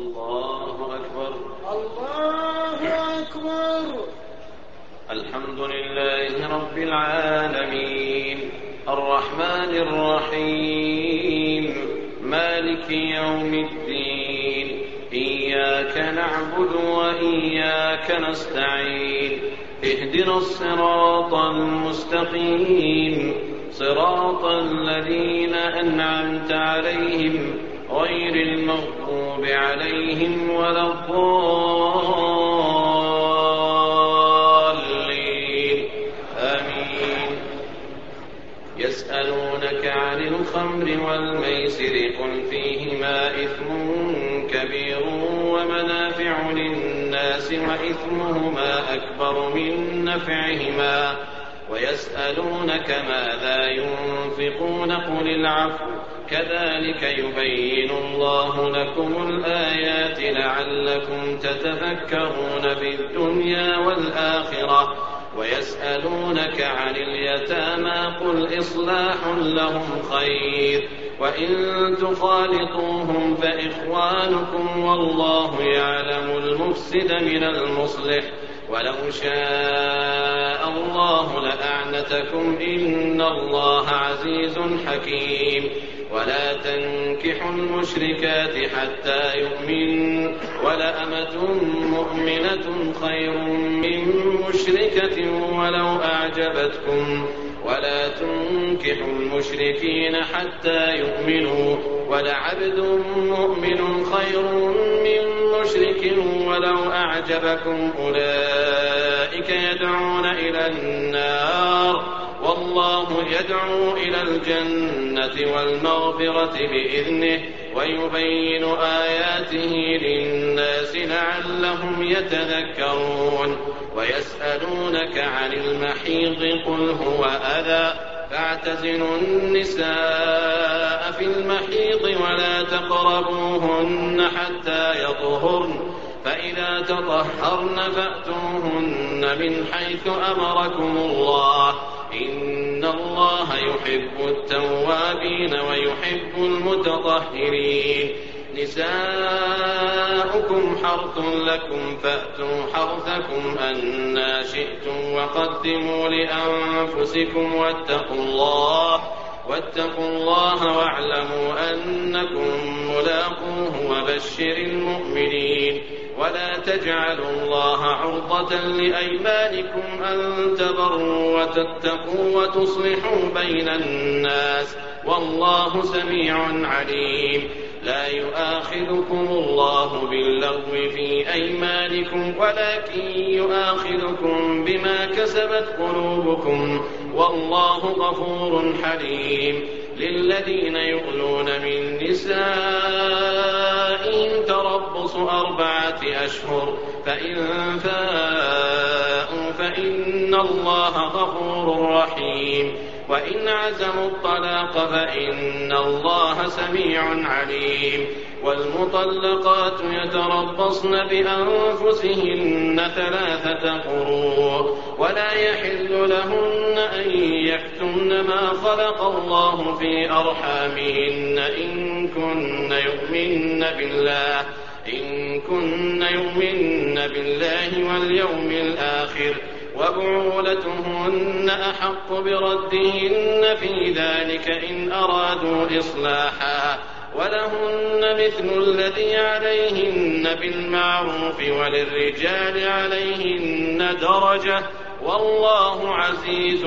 الله أكبر. الله أكبر. الحمد لله رب العالمين الرحمن الرحيم مالك يوم الدين إياك نعبد وإياك نستعين اهدنا الصراط المستقيم صراط الذين أنعمت عليهم غير المغضوب عليهم ولا الضالين آمين. يسألونك عن الخمر والميسر قل فيهما إثم كبير ومنافع للناس وإثمهما أكبر من نفعهما ويسألونك ماذا ينفقون قل العفو كذلك يبين الله لكم الآيات لعلكم تتفكرون في الدنيا والآخرة. ويسألونك عن اليتامى قل إصلاح لهم خير وإن تخالطوهم فإخوانكم والله يعلم المفسد من المصلح ولو شاء الله لأعنتكم إن الله عزيز حكيم. ولا تنكحوا المشركات حتى يؤمن ولأمة مؤمنة خير من مشركة ولو أعجبتكم ولا تنكحوا المشركين حتى يؤمنوا ولعبد مؤمن خير من مشرك ولو أعجبكم أولئك يدعون إلى النار والله يدعو إلى الجنة والمغفرة بإذنه ويبين آياته للناس لعلهم يتذكرون. ويسألونك عن المحيض قل هو أذى فاعتزلوا النساء في المحيض ولا تقربوهن حتى يطهرن فإذا تطهرن فأتوهن من حيث أمركم الله إن الله يحب التوابين ويحب المتطهرين. نساؤكم حرث لكم فأتوا حرثكم أنى شئتم وقدموا لأنفسكم واتقوا الله واعلموا أنكم ملاقوه وبشر المؤمنين. ولا تجعلوا الله عرضة لأيمانكم أن تبروا وتتقوا وتصلحوا بين الناس والله سميع عليم. لا يؤاخذكم الله باللغو في أيمانكم ولكن يؤاخذكم بما كسبت قلوبكم والله غفور حليم. للذين يؤلون من نسائهم تربص 4 أشهر فإن فاءوا فإن الله غفور رحيم. وإن عزموا الطلاق فإن الله سميع عليم. والمطلقات يتربصن بأنفسهن 3 قروء ولا يحل لهن أن يكتمن ما خلق الله في أرحامهن إن كن يؤمن بالله واليوم الآخر وبعولتهن أحق بردهن في ذلك إن أرادوا إصلاحا ولهن مثل الذي عليهن بالمعروف وللرجال عليهن درجة والله عزيز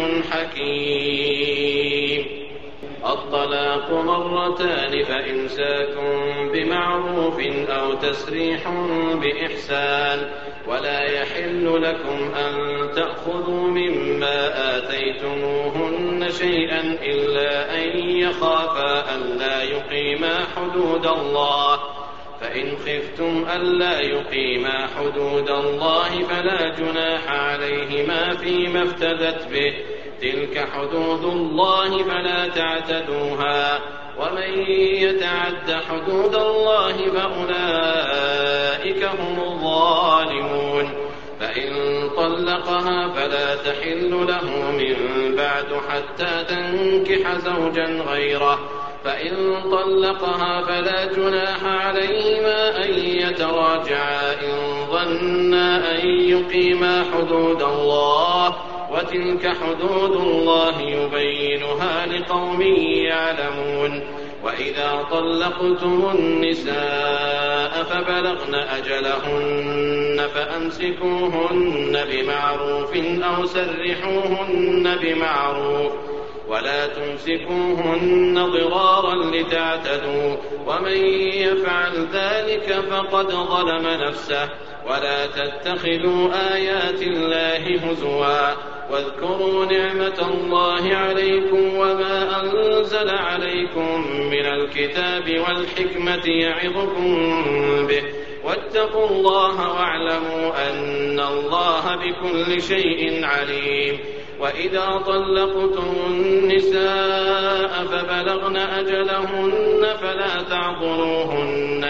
حكيم. الطلاق 2 فإمساك بمعروف أو تسريح بإحسان ولا يحل لكم أن تأخذوا مما آتيتموهن شيئا إلا أن يخافا ألا يقيما حدود الله فإن خفتم ألا يقيما حدود الله فلا جناح عليهما فيما افتدت به تلك حدود الله فلا تعتدوها ومن يتعد حدود الله فأولئك هم الظالمون. فإن طلقها فلا تحل له من بعد حتى تنكح زوجا غيره فإن طلقها فلا جناح عليهما أن يتراجعا إن ظنا أن يقيما حدود الله وتلك حدود الله يبينها لقوم يعلمون وإذا طلقتم النساء فبلغن أجلهن فأمسكوهن بمعروف أو سرحوهن بمعروف ولا تمسكوهن ضرارا لتعتدوا ومن يفعل ذلك فقد ظلم نفسه ولا تتخذوا آيات الله هزوا واذكروا نعمة الله عليكم وما أنزل عليكم من الكتاب والحكمة يعظكم به واتقوا الله واعلموا أن الله بكل شيء عليم وإذا طلقتم النساء فبلغن أجلهن فلا تعضلوهن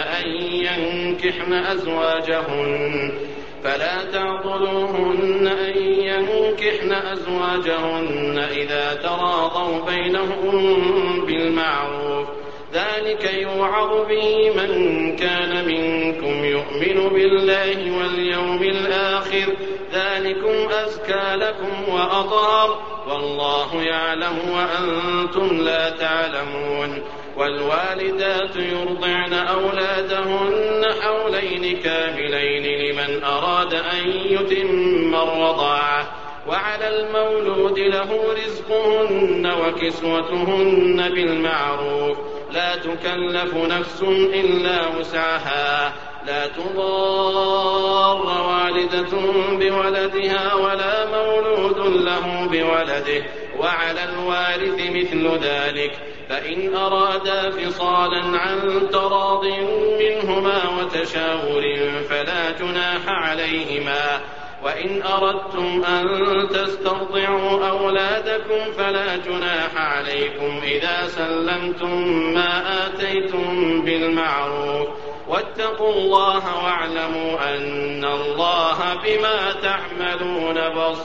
أن ينكحن أزواجهن إذا تراضوا بينهم بالمعروف ذلك يوعظ به من كان منكم يؤمن بالله واليوم الآخر ذلكم أزكى لكم وأطهر والله يعلم وأنتم لا تعلمون والوالدات يرضعن أولادهن حولين كاملين لمن أراد أن يتم الرضاعة وعلى المولود له رزقهن وكسوتهن بالمعروف لا تكلف نفس إلا وسعها لا تضار والدة بولدها ولا مولود له بولده وعلى الوارث مثل ذلك فإن أرادا فصالا عن تراض منهما وتشاور فلا جناح عليهما وإن أردتم أن تسترضعوا أولادكم فلا جناح عليكم إذا سلمتم ما آتيتم بالمعروف واتقوا الله واعلموا أن الله بما تعملون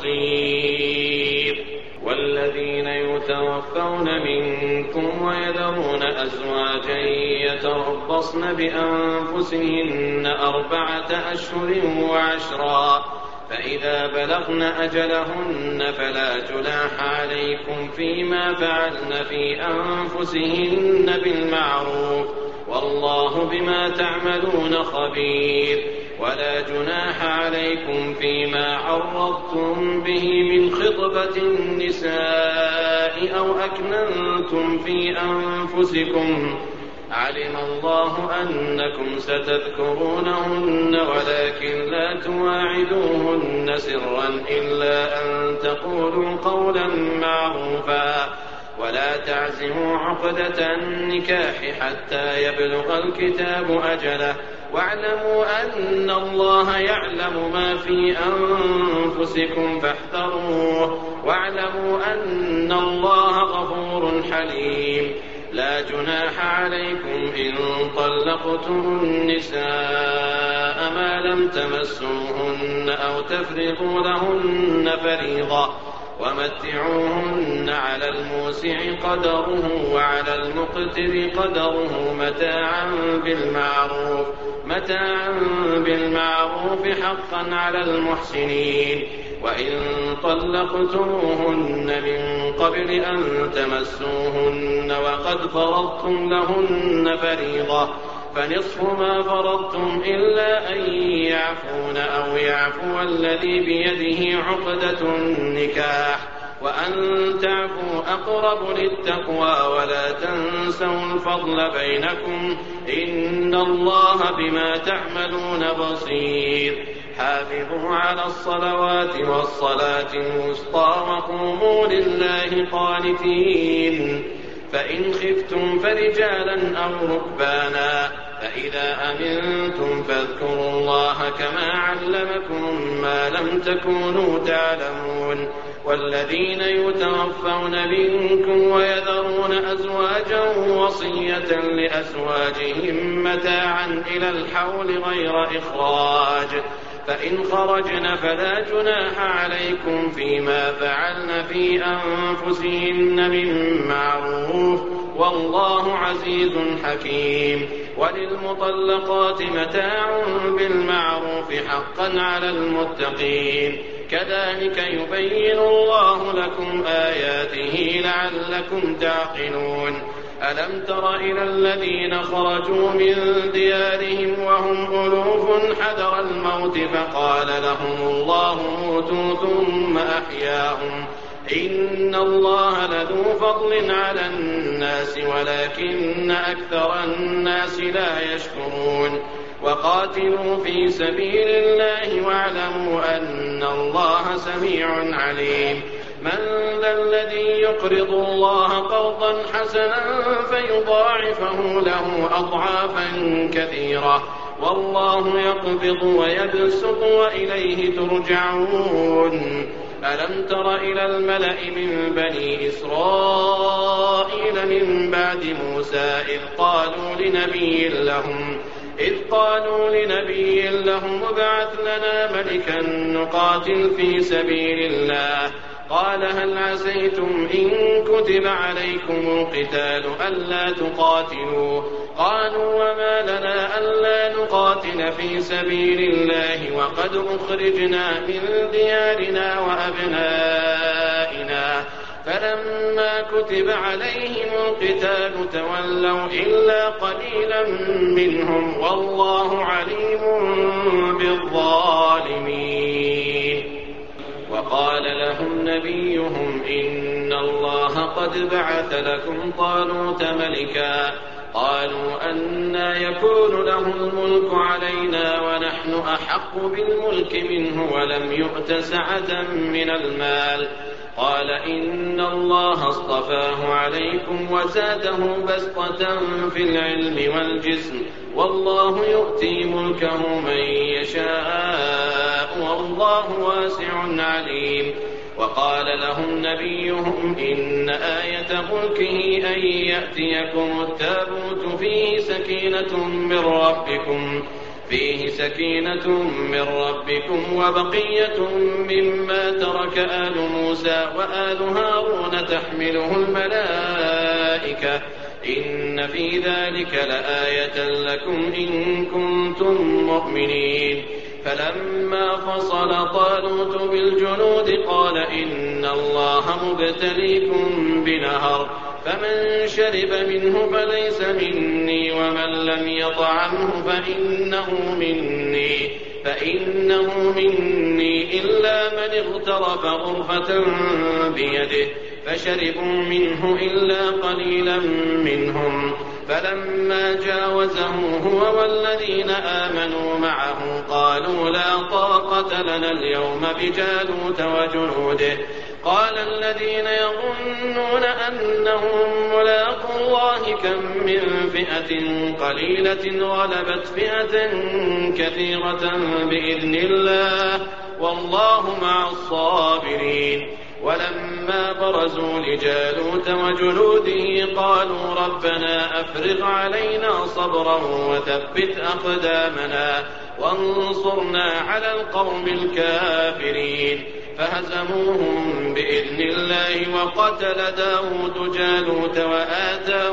بصير والذين يتوفون منكم ويذرون أزواجا يتربصن بأنفسهن 4 أشهر وعشرا فإذا بلغن أجلهن فلا جناح عليكم فيما فعلن في أنفسهن بالمعروف والله بما تعملون خبير ولا جناح عليكم فيما عرضتم به من خطبة النساء أو أكننتم في أنفسكم علم الله أنكم ستذكرونهن ولكن لا تواعدوهن سرا إلا أن تقولوا قولا معروفا ولا تعزموا عقدة النكاح حتى يبلغ الكتاب أجله واعلموا أن الله يعلم ما في أنفسكم فاحذروه واعلموا أن الله غفور حليم لا جناح عليكم إن طلقتم النساء ما لم تمسوهن أو تفرضوا لهن فريضة ومتعوهن على الموسع قدره وعلى المقتر قدره متاعا بالمعروف حقا على المحسنين وإن طلقتموهن من قبل أن تمسوهن وقد فرضتم لهن فريضة فنصف ما فرضتم إلا أن يعفون أو يعفو الذي بيده عقدة النكاح وأن تعفوا أقرب للتقوى ولا تنسوا الفضل بينكم إن الله بما تعملون بصير حافظوا على الصلوات والصلاة الوسطى وقوموا لله قانتين فإن خفتم فرجالا أو ركبانا فإذا أمنتم فاذكروا الله كما علمكم ما لم تكونوا تعلمون والذين يتوفون منكم ويذرون أزواجا وصية لأزواجهم متاعا إلى الحول غير إخراج فإن خرجن فلا جناح عليكم فيما فعلن في أنفسهن من معروف والله عزيز حكيم. وللمطلقات متاع بالمعروف حقا على المتقين كذلك يبين الله لكم آياته لعلكم تعقلون. ألم تر إلى الذين خرجوا من ديارهم وهم ألوف حذر الموت فقال لهم الله موتوا ثم أحياهم إن الله لذو فضل على الناس ولكن أكثر الناس لا يشكرون. وقاتلوا في سبيل الله واعلموا أن الله سميع عليم. من ذا الذي يقرض الله قرضا حسنا فيضاعفه له أضعافا كثيرة والله يقبض ويبسط وإليه ترجعون. ألم تر إلى الملأ من بني إسرائيل من بعد موسى إذ قالوا لنبي لهم ابعث لنا ملكا نقاتل في سبيل الله قال هل عسيتم إن كتب عليكم القتال ألا تقاتلوا قالوا وما لنا ألا نقاتل في سبيل الله وقد أخرجنا من ديارنا وأبنائنا فلما كتب عليهم القتال تولوا إلا قليلا منهم والله عليم بالظالمين. وقال لهم نبيهم إن الله قد بعث لكم طالوت ملكا قالوا أنى يكون له الملك علينا ونحن أحق بالملك منه ولم يؤت سعة من المال قال إن الله اصطفاه عليكم وزاده بسطة في العلم والجسم والله يؤتي ملكه من يشاء والله واسع عليم. وقال لهم نبيهم إن آية ملكه أن يأتيكم التابوت فيه سكينة من ربكم وبقية مما ترك آل موسى وآل هارون تحمله الملائكة إن في ذلك لآية لكم إن كنتم مؤمنين. فلما فصل طالوت بالجنود قال إن الله مبتليكم بنهر فمن شرب منه فليس مني ومن لم يطعمه فإنه مني إلا من اغترف غرفة بيده فشربوا منه إلا قليلا منهم. فلما جاوزه هو والذين آمنوا معه قالوا لا طاقة لنا اليوم بجالوت وجنوده قال الذين يظنون أنهم ملاقو الله كم من فئة قليلة غلبت فئة كثيرة بإذن الله والله مع الصابرين. ولما برزوا لجالوت وجنوده قالوا ربنا أفرغ علينا صبرا وثبت أقدامنا وانصرنا على القوم الكافرين. فهزموهم بإذن الله وقتل داود جالوت وآتاه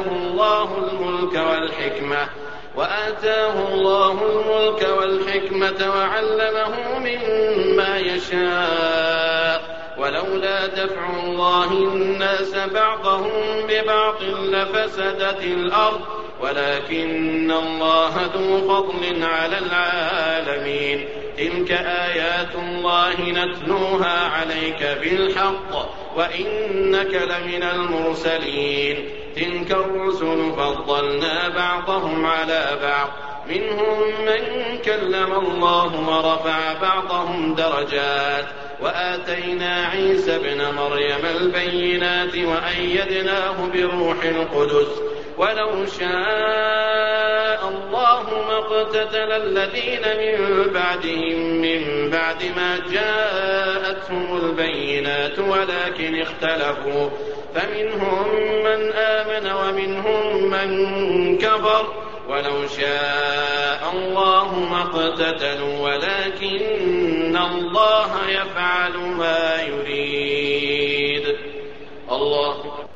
الله الملك والحكمة وعلمه مما يشاء ولولا دفع الله الناس بعضهم ببعض لفسدت الأرض ولكن الله ذو فضل على العالمين. تلك آيات الله نتلوها عليك بالحق وإنك لمن المرسلين. تلك الرسل فضلنا بعضهم على بعض منهم من كلم الله ورفع بعضهم درجات وآتينا عيسى ابن مريم البينات وأيدناه بروح القدس ولو شاء الله ما اقتتل الذين من بعدهم من بعد ما جاءتهم البينات ولكن اختلفوا فمنهم من آمن ومنهم من كفر ولو شاء الله ما اقتتلوا ولكن الله يفعل ما يريد. الله